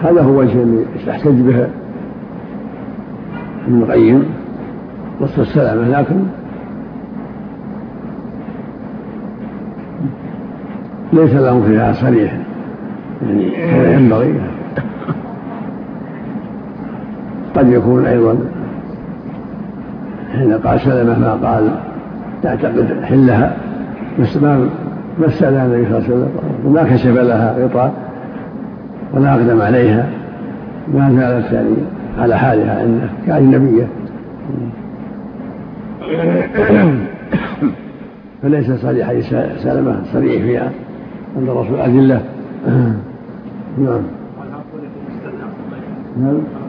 هذا هو وجه اللي يحتج به ابن القيم نص السلامة، لكن ليس لهم فيها صريح يعني كما ينبغي. قد يكون أيضا حين قال سلمة ما قال تعتقد حلها ما استأذن النبي صلى الله عليه وسلم وما كشف لها غطاء ولا أقدم عليها، ما زالت يعني على حالها عنده كأجنبية، فليس صريح سلمة صريح فيها عند الرسول أدلة. نعم.